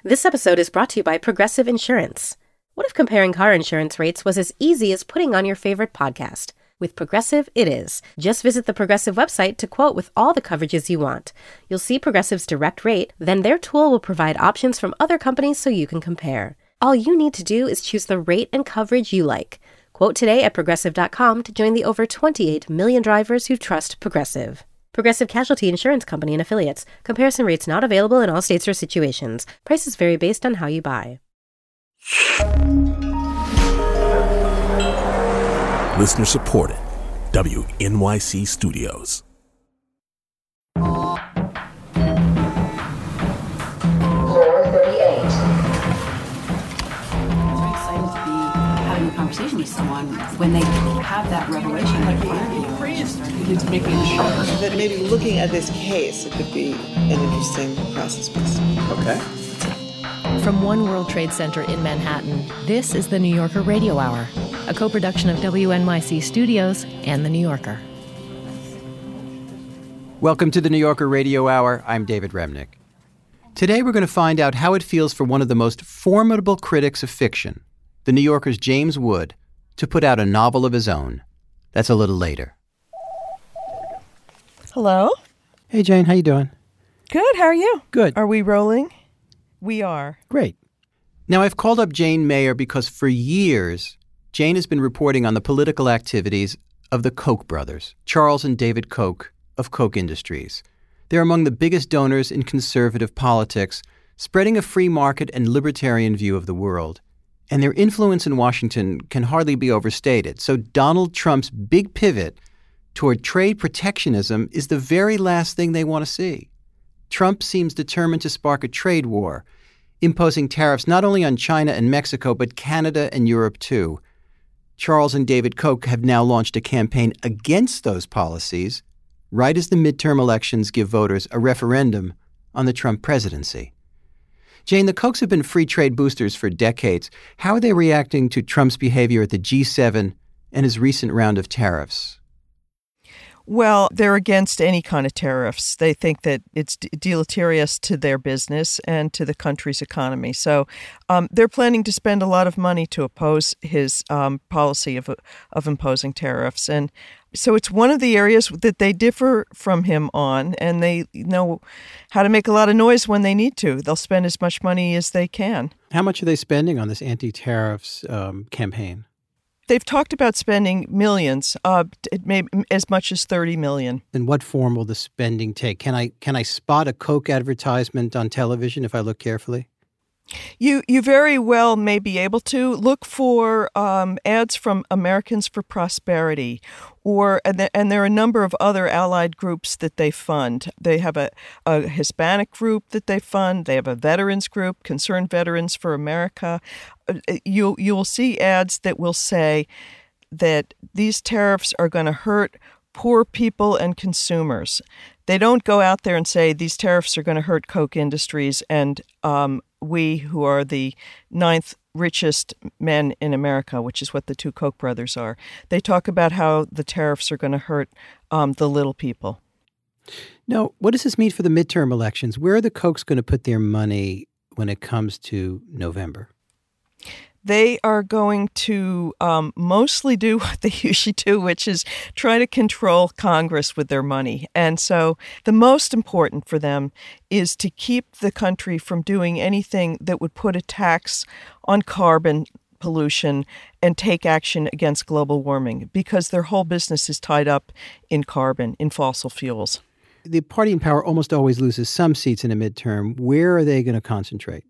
This episode is brought to you by Progressive Insurance. What if comparing car insurance rates was as easy as putting on your favorite podcast? With Progressive, it is. Just visit the Progressive website to quote with all the coverages you want. You'll see Progressive's direct rate, then their tool will provide options from other companies so you can compare. All you need to do is choose the rate and coverage you like. Quote today at Progressive.com to join the over 28 million drivers who trust Progressive. Progressive Casualty Insurance Company and Affiliates. Comparison rates not available in all states or situations. Prices vary based on how you buy. Listener supported. WNYC Studios. Floor 38. So excited to be having a conversation with someone when they have that revelation. Like, it's making sure that maybe looking at this case, it could be an interesting process piece. Okay. From One World Trade Center in Manhattan, this is the New Yorker Radio Hour, a co-production of WNYC Studios and The New Yorker. Welcome to the New Yorker Radio Hour. I'm David Remnick. Today we're going to find out how it feels for one of the most formidable critics of fiction, the New Yorker's James Wood, to put out a novel of his own. That's a little later. Hello. Hey, Jane. How you doing? Good. How are you? Good. Are we rolling? We are. Great. Now, I've called up Jane Mayer because for years, Jane has been reporting on the political activities of the Koch brothers, Charles and David Koch of Koch Industries. They're among the biggest donors in conservative politics, spreading a free market and libertarian view of the world. And their influence in Washington can hardly be overstated. So Donald Trump's big pivot toward trade protectionism is the very last thing they want to see. Trump seems determined to spark a trade war, imposing tariffs not only on China and Mexico, but Canada and Europe too. Charles and David Koch have now launched a campaign against those policies, right as the midterm elections give voters a referendum on the Trump presidency. Jane, the Kochs have been free trade boosters for decades. How are they reacting to Trump's behavior at the G7 and his recent round of tariffs? Well, they're against any kind of tariffs. They think that it's deleterious to their business and to the country's economy. So they're planning to spend a lot of money to oppose his policy of imposing tariffs. And so it's one of the areas that they differ from him on, and they know how to make a lot of noise when they need to. They'll spend as much money as they can. How much are they spending on this anti-tariffs campaign? They've talked about spending millions, it may as much as $30 million. And what form will the spending take? Can I spot a Coke advertisement on television if I look carefully? You very well may be able to look for ads from Americans for Prosperity, and there are a number of other allied groups that they fund. They have a Hispanic group that they fund. They have a veterans group, Concerned Veterans for America. You'll see ads that will say that these tariffs are going to hurt poor people and consumers. They don't go out there and say these tariffs are going to hurt Koch Industries and we, who are the 9th richest men in America, which is what the two Koch brothers are. They talk about how the tariffs are going to hurt the little people. Now, what does this mean for the midterm elections? Where are the Kochs going to put their money when it comes to November? They are going to mostly do what they usually do, which is try to control Congress with their money. And so the most important for them is to keep the country from doing anything that would put a tax on carbon pollution and take action against global warming, because their whole business is tied up in carbon, in fossil fuels. The party in power almost always loses some seats in a midterm. Where are they going to concentrate?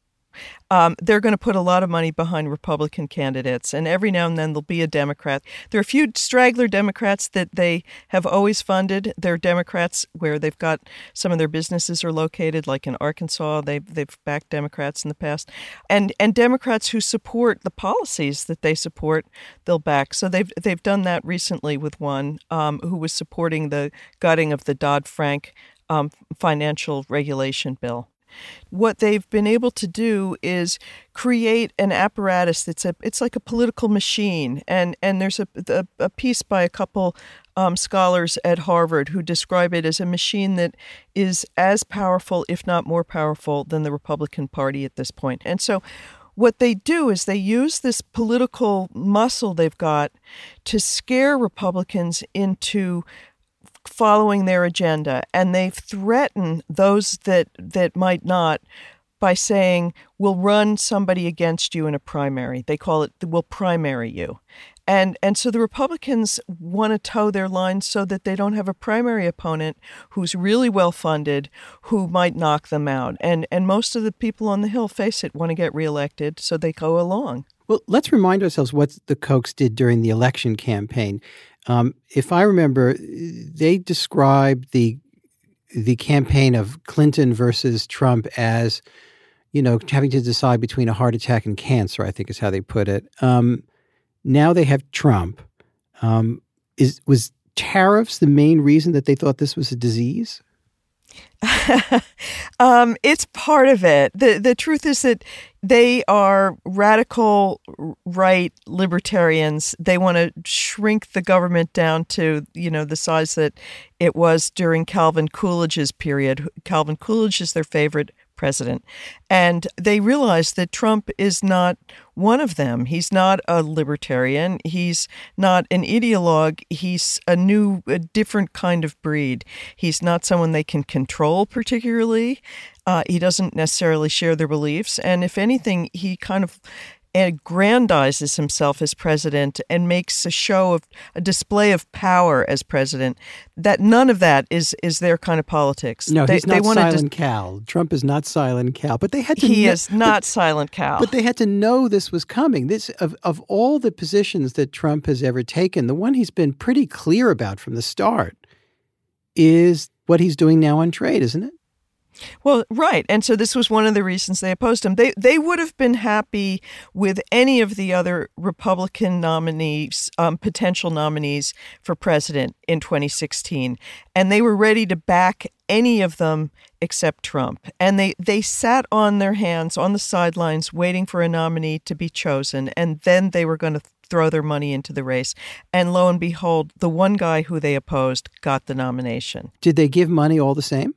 They're going to put a lot of money behind Republican candidates, and every now and then there'll be a Democrat. There are a few straggler Democrats that they have always funded. They're Democrats where they've got some of their businesses are located, like in Arkansas. They've backed Democrats in the past, and Democrats who support the policies that they support, they'll back. So they've done that recently with one who was supporting the gutting of the Dodd-Frank financial regulation bill. what they've been able to do is create an apparatus it's like a political machine. And there's a piece by a couple scholars at Harvard who describe it as a machine that is as powerful, if not more powerful, than the Republican Party at this point. And so what they do is they use this political muscle they've got to scare Republicans into following their agenda, and they threaten those that might not by saying, we'll run somebody against you in a primary. They call it, we'll primary you. And so the Republicans want to toe their line so that they don't have a primary opponent who's really well-funded, who might knock them out. And most of the people on the Hill, face it, want to get reelected, so they go along. Well, let's remind ourselves what the Kochs did during the election campaign. If I remember, they described the campaign of Clinton versus Trump as, having to decide between a heart attack and cancer, I think is how they put it. Now they have Trump. Was tariffs the main reason that they thought this was a disease? It's part of it. The truth is that they are radical right libertarians. They want to shrink the government down to, the size that it was during Calvin Coolidge's period. Calvin Coolidge is their favorite president. And they realize that Trump is not one of them. He's not a libertarian. He's not an ideologue. He's a different kind of breed. He's not someone they can control particularly. He doesn't necessarily share their beliefs. And if anything, he kind of aggrandizes himself as president and makes a display of power as president. That none of that is their kind of politics. No, he's not Silent Cal. Trump is not Silent Cal. But they had to. He is not Silent Cal. But they had to know this was coming. This of all the positions that Trump has ever taken, the one he's been pretty clear about from the start is what he's doing now on trade, isn't it? Well, right. And so this was one of the reasons they opposed him. They would have been happy with any of the other Republican nominees, potential nominees for president in 2016. And they were ready to back any of them except Trump. And they sat on their hands on the sidelines waiting for a nominee to be chosen. And then they were going to throw their money into the race. And lo and behold, the one guy who they opposed got the nomination. Did they give money all the same?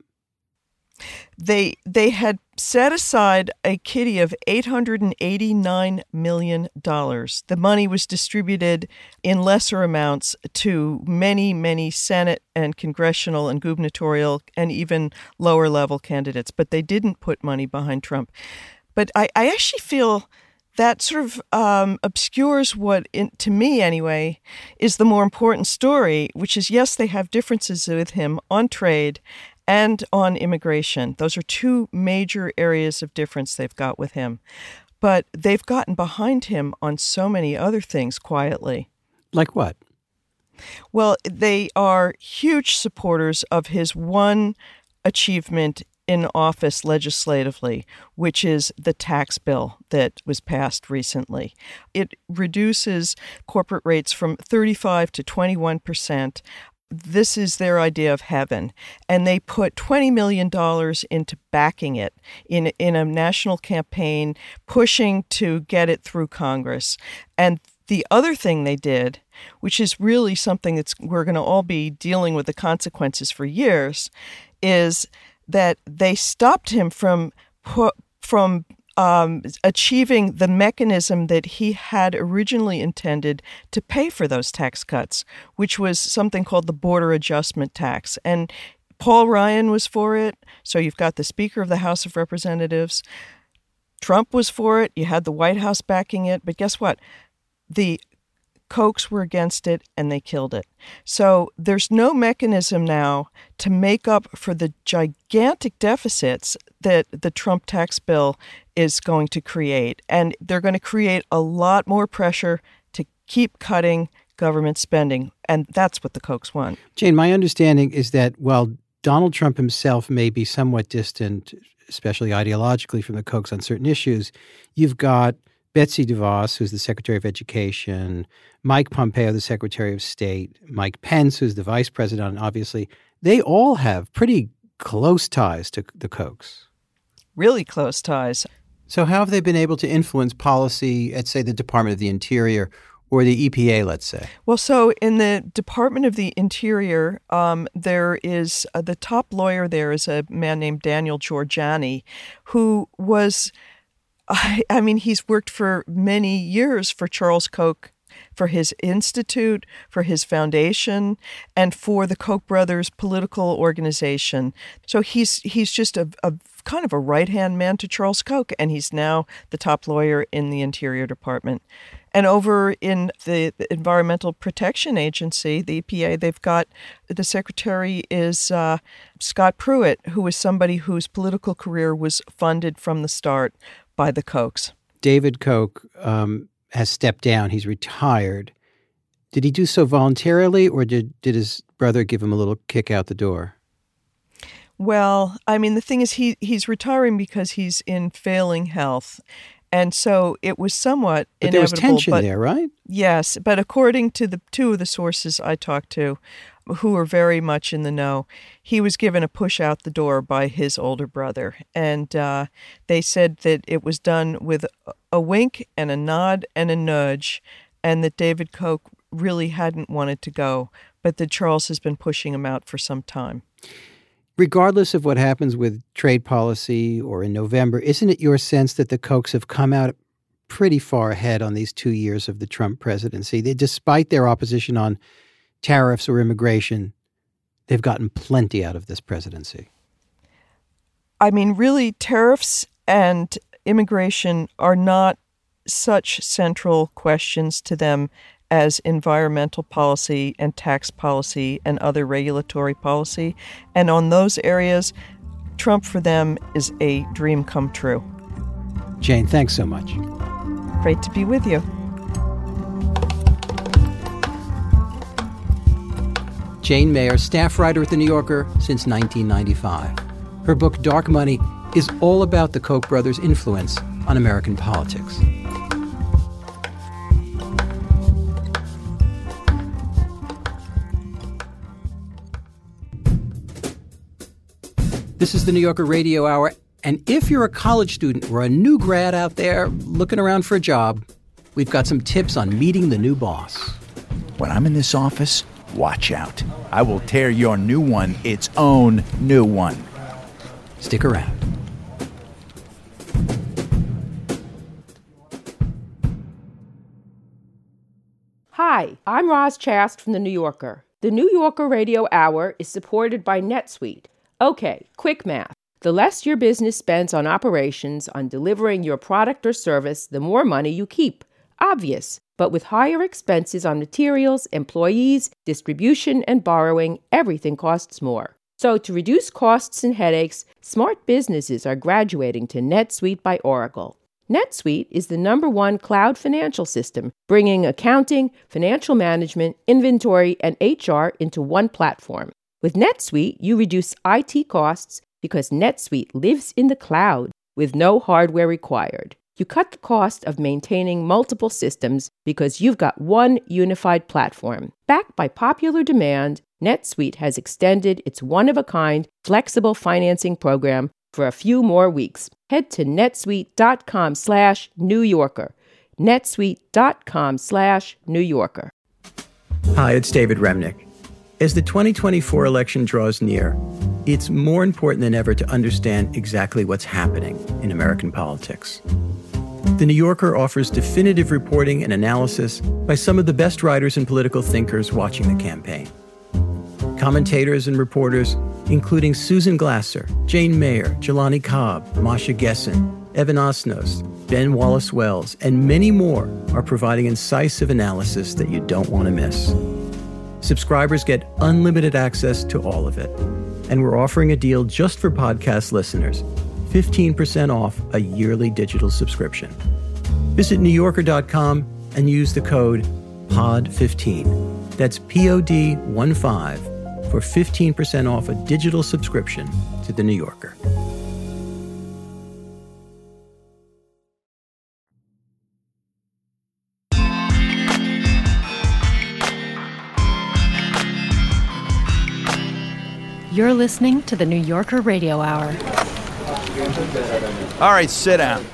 They had set aside a kitty of $889 million. The money was distributed in lesser amounts to many, many Senate and congressional and gubernatorial and even lower level candidates, but they didn't put money behind Trump. But I actually feel that sort of obscures what, to me anyway, is the more important story, which is, yes, they have differences with him on trade and on immigration. Those are two major areas of difference they've got with him. But they've gotten behind him on so many other things quietly. Like what? Well, they are huge supporters of his one achievement in office legislatively, which is the tax bill that was passed recently. It reduces corporate rates from 35% to 21%. This is their idea of heaven. And they put $20 million into backing it in a national campaign, pushing to get it through Congress. And the other thing they did, which is really something we're going to all be dealing with the consequences for years, is that they stopped him from achieving the mechanism that he had originally intended to pay for those tax cuts, which was something called the border adjustment tax. And Paul Ryan was for it. So you've got the Speaker of the House of Representatives. Trump was for it. You had the White House backing it. But guess what? The Kochs were against it, and they killed it. So there's no mechanism now to make up for the gigantic deficits that the Trump tax bill is going to create. And they're going to create a lot more pressure to keep cutting government spending. And that's what the Kochs want. Jane, my understanding is that while Donald Trump himself may be somewhat distant, especially ideologically, from the Kochs on certain issues, you've got Betsy DeVos, who's the Secretary of Education, Mike Pompeo, the Secretary of State, Mike Pence, who's the Vice President, and obviously they all have pretty close ties to the Kochs. really close ties. So how have they been able to influence policy at, say, the Department of the Interior or the EPA, let's say? Well, so in the Department of the Interior, there is the top lawyer there is a man named Daniel Giorgiani, who was, I mean, he's worked for many years for Charles Koch, for his institute, for his foundation, and for the Koch brothers' political organization. So he's just a kind of a right-hand man to Charles Koch, and he's now the top lawyer in the Interior Department. And over in the Environmental Protection Agency, the EPA, they've got, the secretary is Scott Pruitt, who is somebody whose political career was funded from the start by the Kochs. David Koch has stepped down. He's retired. Did he do so voluntarily, or did his brother give him a little kick out the door? Well, I mean, the thing is he's retiring because he's in failing health. And so it was somewhat but inevitable. There was tension there, right? Yes, but according to the two of the sources I talked to, who are very much in the know, he was given a push out the door by his older brother. And they said that it was done with a wink and a nod and a nudge, and that David Koch really hadn't wanted to go, but that Charles has been pushing him out for some time. Regardless of what happens with trade policy or in November, isn't it your sense that the Kochs have come out pretty far ahead on these 2 years of the Trump presidency? Despite their opposition on tariffs or immigration, they've gotten plenty out of this presidency. I mean, really, tariffs and immigration are not such central questions to them as environmental policy and tax policy and other regulatory policy. And on those areas, Trump for them is a dream come true. Jane, thanks so much. Great to be with you. Jane Mayer, staff writer at The New Yorker since 1995. Her book, Dark Money, is all about the Koch brothers' influence on American politics. This is the New Yorker Radio Hour, and if you're a college student or a new grad out there looking around for a job, we've got some tips on meeting the new boss. When I'm in this office, watch out. I will tear your new one its own new one. Stick around. Hi, I'm Roz Chast from The New Yorker. The New Yorker Radio Hour is supported by NetSuite. Okay, quick math. The less your business spends on operations, on delivering your product or service, the more money you keep. Obvious. But with higher expenses on materials, employees, distribution, and borrowing, everything costs more. So to reduce costs and headaches, smart businesses are graduating to NetSuite by Oracle. NetSuite is the #1 cloud financial system, bringing accounting, financial management, inventory, and HR into one platform. With NetSuite, you reduce IT costs because NetSuite lives in the cloud with no hardware required. You cut the cost of maintaining multiple systems because you've got one unified platform. Backed by popular demand, NetSuite has extended its one-of-a-kind flexible financing program for a few more weeks. Head to netsuite.com/New Yorker. netsuite.com/New Yorker. Hi, it's David Remnick. As the 2024 election draws near, it's more important than ever to understand exactly what's happening in American politics. The New Yorker offers definitive reporting and analysis by some of the best writers and political thinkers watching the campaign. Commentators and reporters, including Susan Glasser, Jane Mayer, Jelani Cobb, Masha Gessen, Evan Osnos, Ben Wallace-Wells, and many more are providing incisive analysis that you don't want to miss. Subscribers get unlimited access to all of it. And we're offering a deal just for podcast listeners, 15% off a yearly digital subscription. Visit NewYorker.com and use the code POD15. That's POD15 for 15% off a digital subscription to The New Yorker. You're listening to the New Yorker Radio Hour. All right, sit down.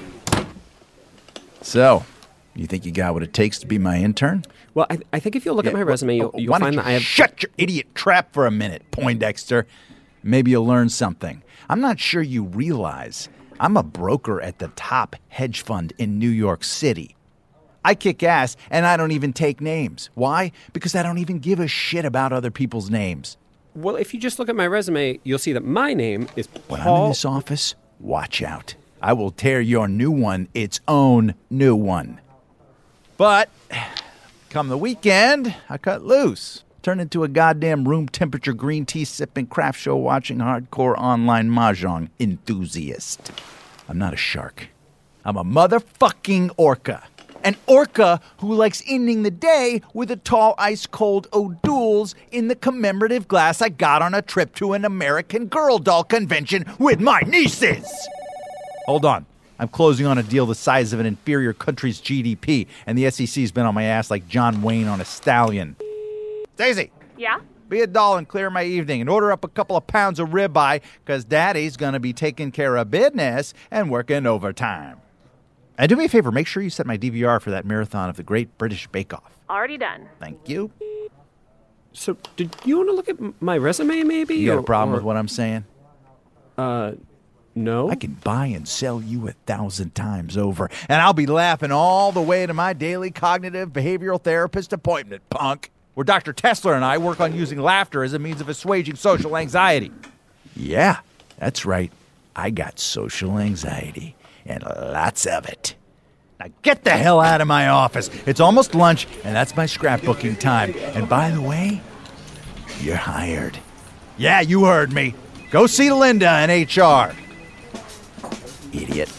So, you think you got what it takes to be my intern? Well, I think if you look at my resume, you'll find that I have... Shut your idiot trap for a minute, Poindexter. Maybe you'll learn something. I'm not sure you realize I'm a broker at the top hedge fund in New York City. I kick ass, and I don't even take names. Why? Because I don't even give a shit about other people's names. Well, if you just look at my resume, you'll see that my name is Paul... When I'm in this office, watch out. I will tear your new one its own new one. But come the weekend, I cut loose. Turned into a goddamn room temperature green tea sipping, craft show watching, hardcore online mahjong enthusiast. I'm not a shark. I'm a motherfucking orca. An orca who likes ending the day with a tall ice-cold O'Doul's in the commemorative glass I got on a trip to an American Girl doll convention with my nieces. Hold on. I'm closing on a deal the size of an inferior country's GDP, and the SEC's been on my ass like John Wayne on a stallion. Stacey. Yeah? Be a doll and clear my evening and order up a couple of pounds of ribeye, because Daddy's going to be taking care of business and working overtime. And do me a favor, make sure you set my DVR for that marathon of the Great British Bake Off. Already done. Thank you. So, did you want to look at my resume, maybe? You got a problem with what I'm saying? No. I can buy and sell you 1,000 times over, and I'll be laughing all the way to my daily cognitive behavioral therapist appointment, punk, where Dr. Tesler and I work on using laughter as a means of assuaging social anxiety. Yeah, that's right. I got social anxiety. And lots of it. Now get the hell out of my office. It's almost lunch, and that's my scrapbooking time. And by the way, you're hired. Yeah, you heard me. Go see Linda in HR. Idiot.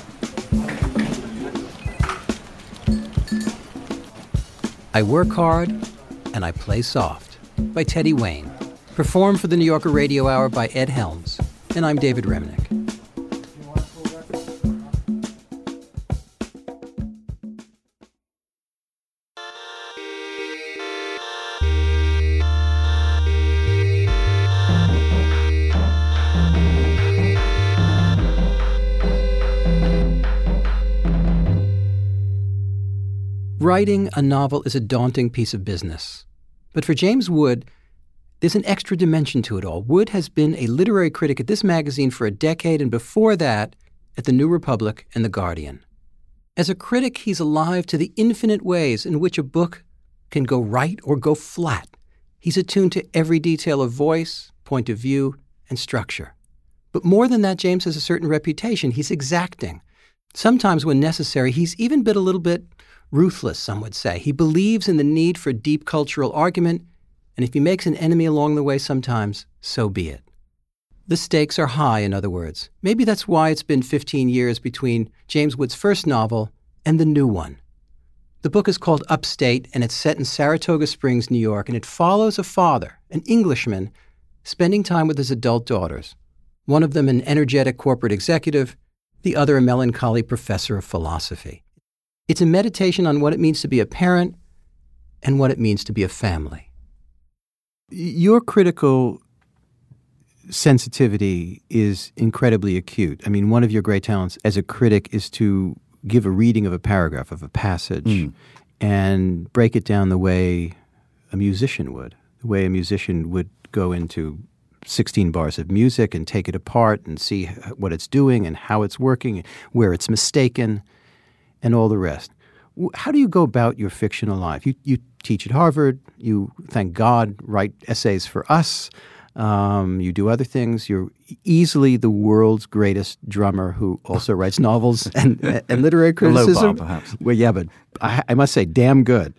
I Work Hard and I Play Soft by Teddy Wayne. Performed for the New Yorker Radio Hour by Ed Helms. And I'm David Remnick. Writing a novel is a daunting piece of business. But for James Wood, there's an extra dimension to it all. Wood has been a literary critic at this magazine for a decade, and before that, at the New Republic and The Guardian. As a critic, he's alive to the infinite ways in which a book can go right or go flat. He's attuned to every detail of voice, point of view, and structure. But more than that, James has a certain reputation. He's exacting. Sometimes, when necessary, he's even been a little bit ruthless, some would say. He believes in the need for deep cultural argument, and if he makes an enemy along the way sometimes, so be it. The stakes are high, in other words. Maybe that's why it's been 15 years between James Wood's first novel and the new one. The book is called Upstate, and it's set in Saratoga Springs, New York, and it follows a father, an Englishman, spending time with his adult daughters. One of them an energetic corporate executive, the other a melancholy professor of philosophy. It's a meditation on what it means to be a parent and what it means to be a family. Your critical sensitivity is incredibly acute. I mean, one of your great talents as a critic is to give a reading of a paragraph, of a passage, and break it down the way a musician would. The way a musician would go into 16 bars of music and take it apart and see what it's doing and how it's working, where it's mistaken, and all the rest. How do you go about your fictional life? You teach at Harvard. You, thank God, write essays for us. You do other things. You're easily the world's greatest drummer who also writes novels and literary criticism. Hello, Bob, perhaps. Well, yeah, but I must say, damn good.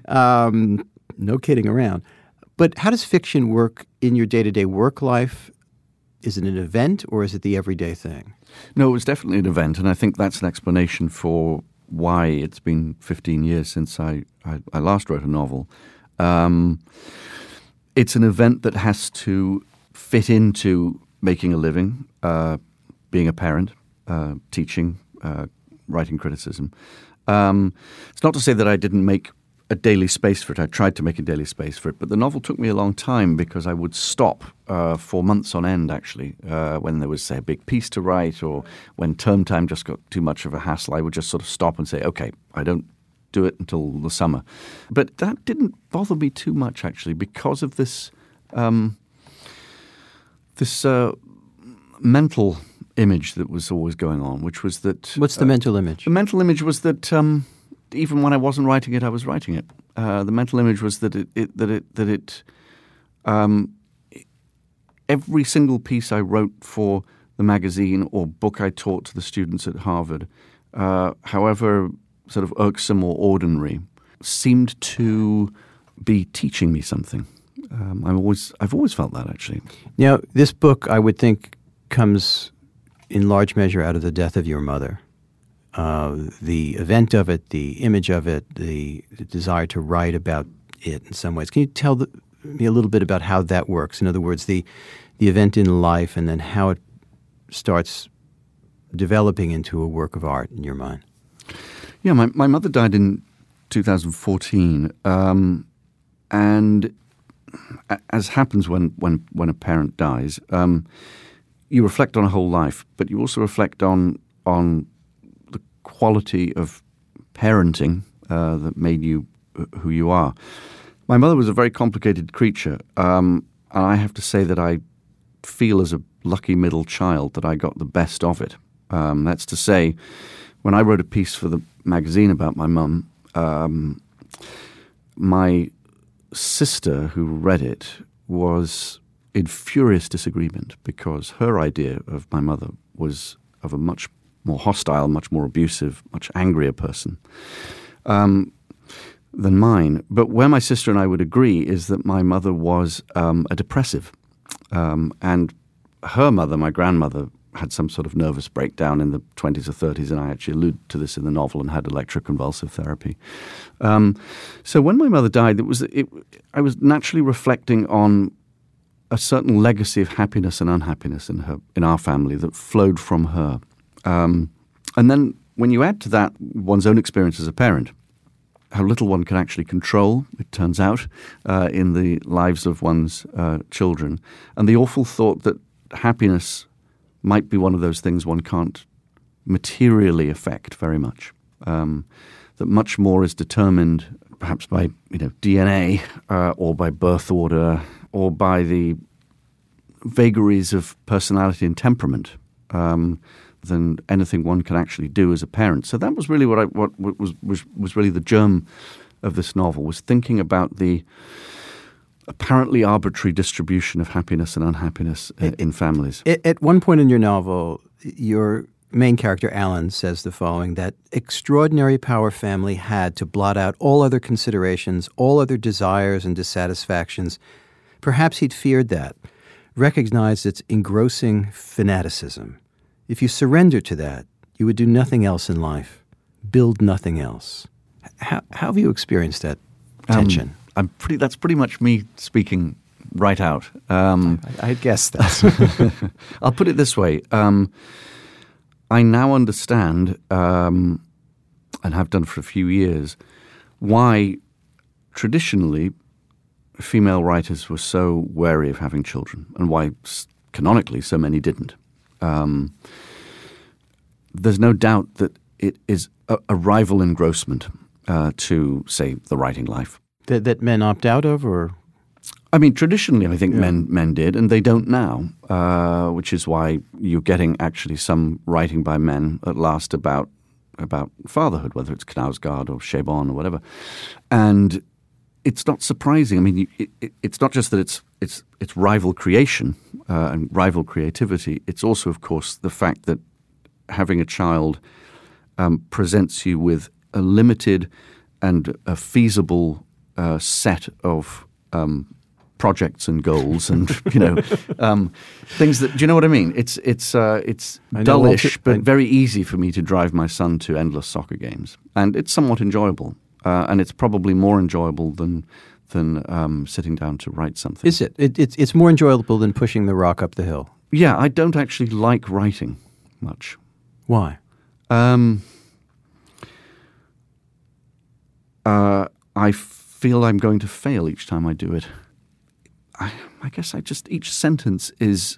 No kidding around. But how does fiction work in your day-to-day work life? Is it an event or is it the everyday thing? No, it was definitely an event, and I think that's an explanation for why it's been 15 years since I last wrote a novel. It's an event that has to fit into making a living, being a parent, teaching, writing criticism. It's not to say that I didn't make a daily space for it. I tried to make a daily space for it, but the novel took me a long time because I would stop for months on end, actually, when there was, say, a big piece to write or when term time just got too much of a hassle. I would just sort of stop and say, okay, I don't do it until the summer. But that didn't bother me too much, actually, because of this mental image that was always going on, which was that... What's the mental image? The mental image was that even when I wasn't writing it, I was writing it. The mental image was that every single piece I wrote for the magazine or book I taught to the students at Harvard, however sort of irksome or ordinary, seemed to be teaching me something. I've always felt that, actually. Now, this book, I would think, comes in large measure out of the death of your mother. The event of it, the image of it, the desire to write about it in some ways. Can you tell me a little bit about how that works? In other words, the event in life and then how it starts developing into a work of art in your mind. Yeah, my mother died in 2014, and as happens when a parent dies, you reflect on a whole life, but you also reflect on the quality of parenting that made you who you are. My mother was a very complicated creature, and I have to say that I feel as a lucky middle child that I got the best of it. That's to say, when I wrote a piece for the magazine about my mum, my sister who read it was in furious disagreement because her idea of my mother was of a much more hostile, much more abusive, much angrier person than mine. But where my sister and I would agree is that my mother was a depressive. And her mother, my grandmother, had some sort of nervous breakdown in the 20s or 30s, and I actually allude to this in the novel, and had electroconvulsive therapy. So when my mother died, I was naturally reflecting on a certain legacy of happiness and unhappiness in our family that flowed from her. And then when you add to that one's own experience as a parent, how little one can actually control, it turns out, in the lives of one's children, and the awful thought that happiness might be one of those things one can't materially affect very much. That much more is determined perhaps by DNA or by birth order or by the vagaries of personality and temperament than anything one can actually do as a parent. So that was really what was really the germ of this novel, was thinking about the apparently arbitrary distribution of happiness and unhappiness in families. At one point in your novel, your main character, Alan, says the following, that extraordinary power family had to blot out all other considerations, all other desires and dissatisfactions. Perhaps he'd feared that, recognized its engrossing fanaticism. If you surrender to that, you would do nothing else in life, build nothing else. How have you experienced that tension? That's pretty much me speaking right out. I guess that. I'll put it this way. I now understand, and have done for a few years, why traditionally female writers were so wary of having children, and why canonically so many didn't. There's no doubt that it is a rival engrossment to, say, the writing life. That men opt out of, or? I mean, traditionally, I think men did, and they don't now, which is why you're getting actually some writing by men at last about fatherhood, whether it's Knausgaard or Chabon or whatever. And it's not surprising. I mean, it's not just that it's rival creation and rival creativity. It's also, of course, the fact that having a child presents you with a limited and a feasible set of projects and goals, and things that, do you know what I mean? It's dullish, but very easy for me to drive my son to endless soccer games, and it's somewhat enjoyable, and it's probably more enjoyable than sitting down to write something. Is it? It's more enjoyable than pushing the rock up the hill. Yeah, I don't actually like writing much. Why? I feel I'm going to fail each time I do it. I guess each sentence is,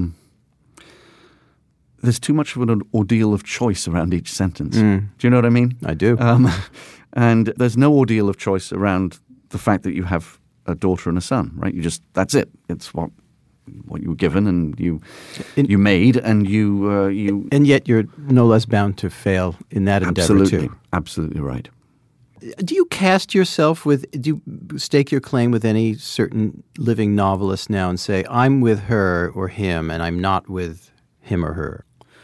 there's too much of an ordeal of choice around each sentence. Do you know what I mean? I do. And there's no ordeal of choice around the fact that you have a daughter and a son, right? That's it. It's what you were given and you made and you and yet you're no less bound to fail in that endeavor too. Absolutely right. Do you cast yourself do you stake your claim with any certain living novelist now and say, I'm with her or him and I'm not with him or her?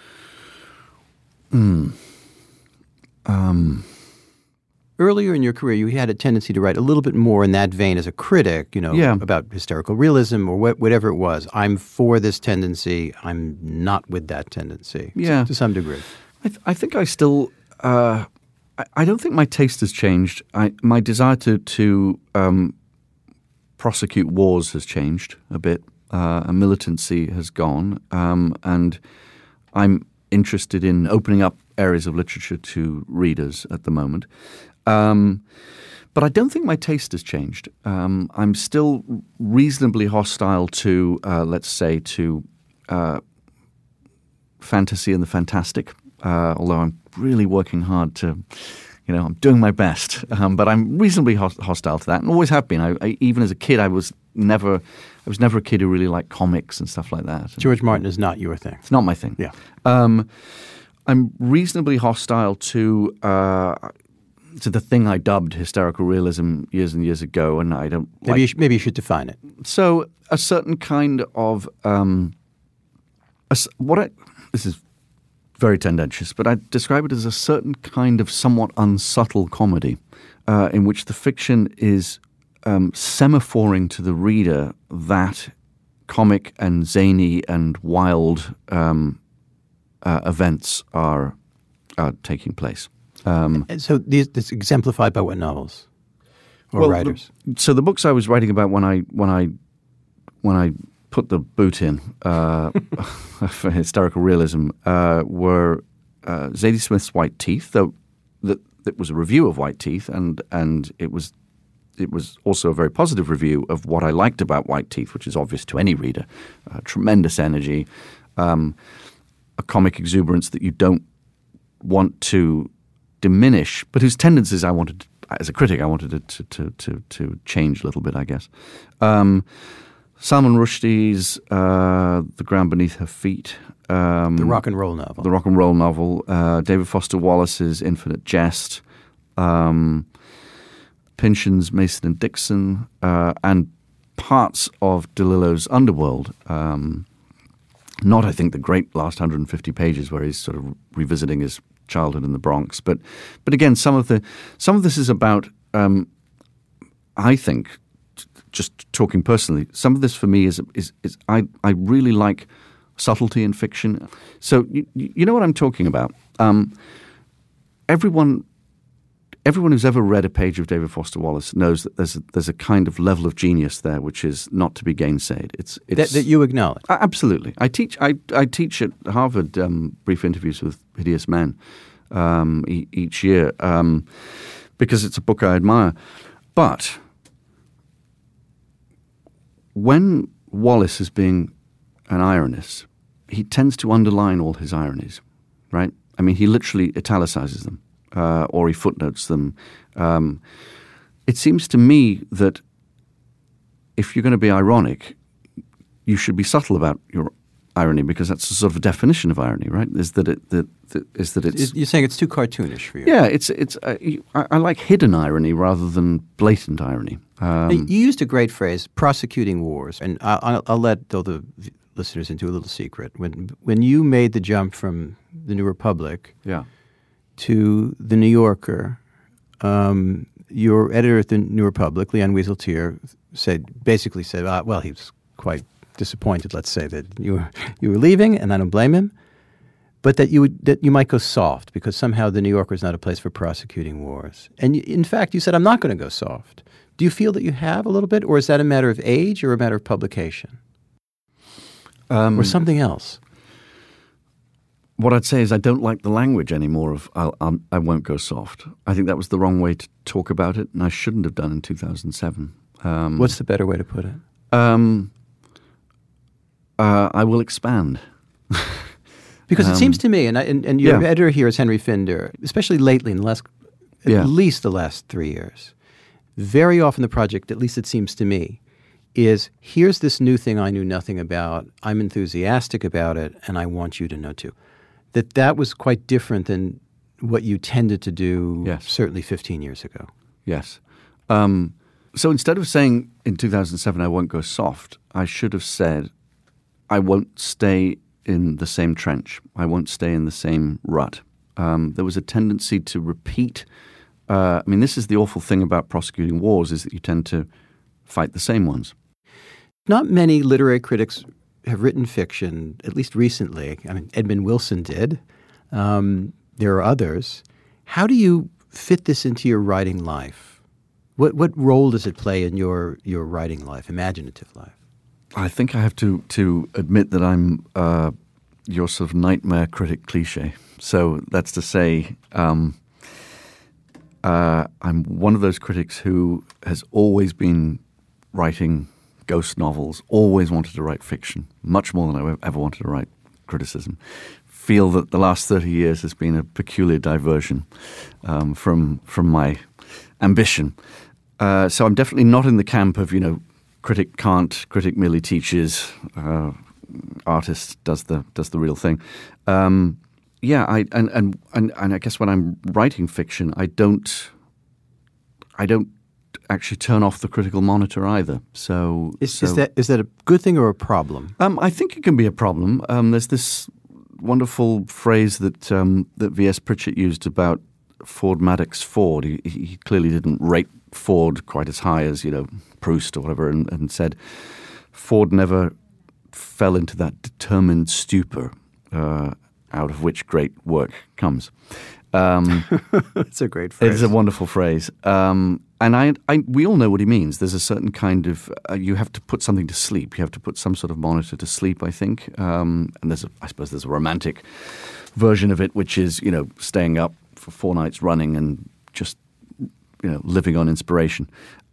Earlier in your career, you had a tendency to write a little bit more in that vein as a critic, about hysterical realism or whatever it was. I'm for this tendency. I'm not with that tendency. To some degree. I think I still. I don't think my taste has changed. My desire to prosecute wars has changed a bit. And militancy has gone, and I'm interested in opening up areas of literature to readers at the moment. But I don't think my taste has changed. I'm still reasonably hostile to, let's say, to fantasy and the fantastic, although I'm really working hard to, I'm doing my best. But I'm reasonably hostile to that and always have been. I even as a kid, I was never a kid who really liked comics and stuff like that. George Martin is not your thing. It's not my thing. Yeah. I'm reasonably hostile to the thing I dubbed hysterical realism years and years ago, and I don't. Maybe you should define it. So a certain kind of this is very tendentious, but I describe it as a certain kind of somewhat unsubtle comedy, in which the fiction is semaphoring to the reader that comic and zany and wild events are taking place. And so this is exemplified by what novels or writers? So the books I was writing about when I put the boot in for hysterical realism were Zadie Smith's White Teeth, though it was a review of White Teeth, and it was also a very positive review of what I liked about White Teeth, which is obvious to any reader. Tremendous energy, a comic exuberance that you don't want to diminish, but whose tendencies as a critic, I wanted it to change a little bit, I guess. Salman Rushdie's The Ground Beneath Her Feet. The rock and roll novel. The rock and roll novel. David Foster Wallace's Infinite Jest. Pynchon's Mason and Dixon. And parts of DeLillo's Underworld. Not, I think, the great last 150 pages where he's sort of revisiting his childhood in the Bronx. But again, some of this is about, I think, just talking personally, some of this for me is I really like subtlety in fiction. So you know what I'm talking about. Everyone who's ever read a page of David Foster Wallace knows that there's a kind of level of genius there which is not to be gainsaid. It's that you acknowledge. Absolutely. I teach at Harvard brief interviews with hideous men each year because it's a book I admire. But when Wallace is being an ironist, he tends to underline all his ironies, right? I mean, he literally italicizes them. Or he footnotes them. It seems to me that if you're going to be ironic, you should be subtle about your irony because that's the sort of definition of irony, right? Is that it's you're saying it's too cartoonish for you? Yeah, I like hidden irony rather than blatant irony. You used a great phrase, prosecuting wars, and I'll let the listeners into a little secret. When you made the jump from the New Republic, to the New Yorker, your editor at the New Republic, Leon Wieseltier, basically said, well, he was quite disappointed, let's say, that you were leaving, and I don't blame him, but that you might go soft because somehow the New Yorker is not a place for prosecuting wars. And in fact, you said, I'm not going to go soft. Do you feel that you have a little bit, or is that a matter of age or a matter of publication? Or something else? what I'd say is I don't like the language anymore of I won't go soft. I think that was the wrong way to talk about it, and I shouldn't have done in 2007. What's the better way to put it? I will expand. Because it seems to me, and your editor here is Henry Finder, especially lately in the last, at least the last 3 years, very often the project, at least it seems to me, is here's this new thing I knew nothing about, I'm enthusiastic about it, and I want you to know too. That was quite different than what you tended to do certainly 15 years ago. Yes. So instead of saying in 2007 I won't go soft, I should have said I won't stay in the same trench. I won't stay in the same rut. There was a tendency to repeat. This is the awful thing about prosecuting wars, is that you tend to fight the same ones. Not many literary critics have written fiction, at least recently. Edmund Wilson did. There are others. How do you fit this into your writing life? What role does it play in your writing life, imaginative life? I think I have to admit that I'm your sort of nightmare critic cliche. So that's to say, I'm one of those critics who has always been writing ghost novels, always wanted to write fiction, much more than I ever wanted to write criticism. Feel that the last 30 years has been a peculiar diversion from my ambition. So I'm definitely not in the camp of, critic can't, critic merely teaches, artist does the real thing. And I guess when I'm writing fiction, I don't actually turn off the critical monitor either. So is that a good thing or a problem? I think it can be a problem. There's this wonderful phrase that V.S. Pritchett used about Ford Madox Ford. He clearly didn't rate Ford quite as high as Proust or whatever, and said Ford never fell into that determined stupor out of which great work comes. It's a great phrase. It's a wonderful phrase. And we all know what he means. There's a certain kind of you have to put something to sleep. You have to put some sort of monitor to sleep, I think. And I suppose there's a romantic version of it, which is staying up for 4 nights running and just living on inspiration.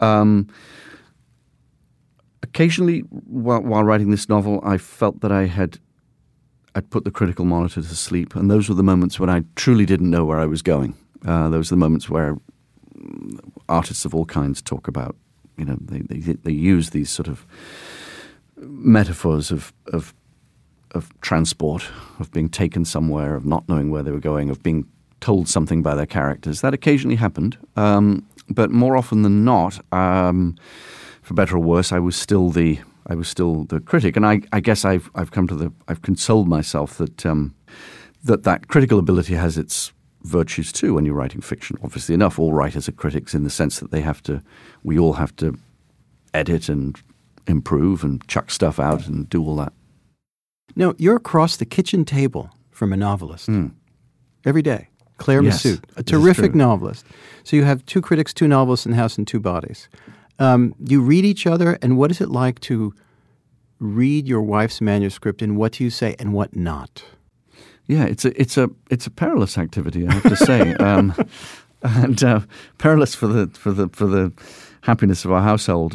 Occasionally, while writing this novel, I felt that I'd put the critical monitor to sleep, and those were the moments when I truly didn't know where I was going. Those are the moments where artists of all kinds talk about, they use these sort of metaphors of transport, of being taken somewhere, of not knowing where they were going, of being told something by their characters. That occasionally happened, but more often than not, for better or worse, I was still the critic, and I guess I've consoled myself that that critical ability has its virtues too when you're writing fiction. Obviously enough, all writers are critics in the sense that we all have to edit and improve and chuck stuff out and do all that. No, you're across the kitchen table from a novelist every day. Claire Massoud, a terrific novelist. So you have 2 critics, 2 novelists in the house and 2 bodies. You read each other, and what is it like to read your wife's manuscript, and what do you say and what not? Yeah, it's a perilous activity, I have to say, and perilous for the happiness of our household.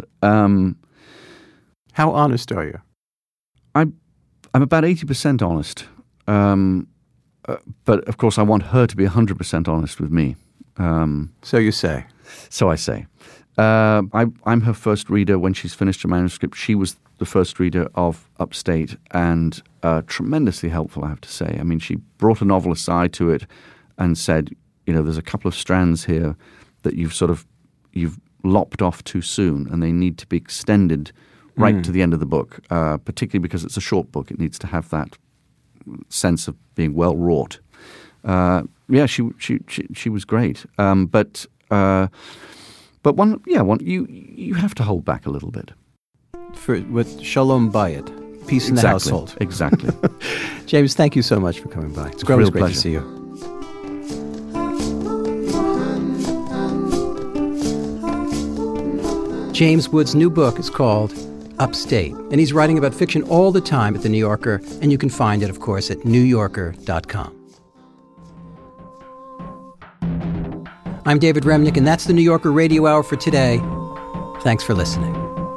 How honest are you? I'm about 80% honest, but of course I want her to be 100% honest with me. So you say. So I say. I'm her first reader when she's finished her manuscript. She was the first reader of Upstate, and tremendously helpful, I have to say. I mean, she brought a novelist's eye to it and said, there's a couple of strands here that you've lopped off too soon, and they need to be extended right to the end of the book, particularly because it's a short book. It needs to have that sense of being well wrought. She was great, but you have to hold back a little bit. With Shalom Bayit, peace in the household. Exactly. James, thank you so much for coming by. It's always great to see you. James Wood's new book is called upstate. And he's writing about fiction all the time at The New Yorker, and you can find it, of course, at newyorker.com. I'm David Remnick, and that's The New Yorker Radio Hour for today. Thanks for listening.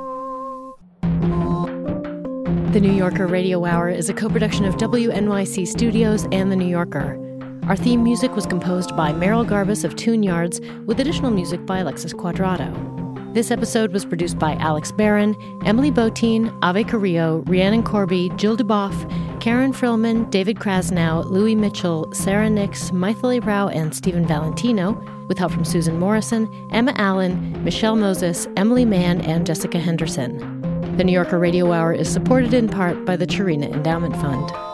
The New Yorker Radio Hour is a co-production of WNYC Studios and The New Yorker. Our theme music was composed by Merrill Garbus of Tune Yards, with additional music by Alexis Quadrado. This episode was produced by Alex Barron, Emily Botine, Ave Carrillo, Rhiannon Corby, Jill DuBoff, Karen Frillman, David Krasnow, Louis Mitchell, Sarah Nix, Maithili Rao, and Stephen Valentino, with help from Susan Morrison, Emma Allen, Michelle Moses, Emily Mann, and Jessica Henderson. The New Yorker Radio Hour is supported in part by the Chirina Endowment Fund.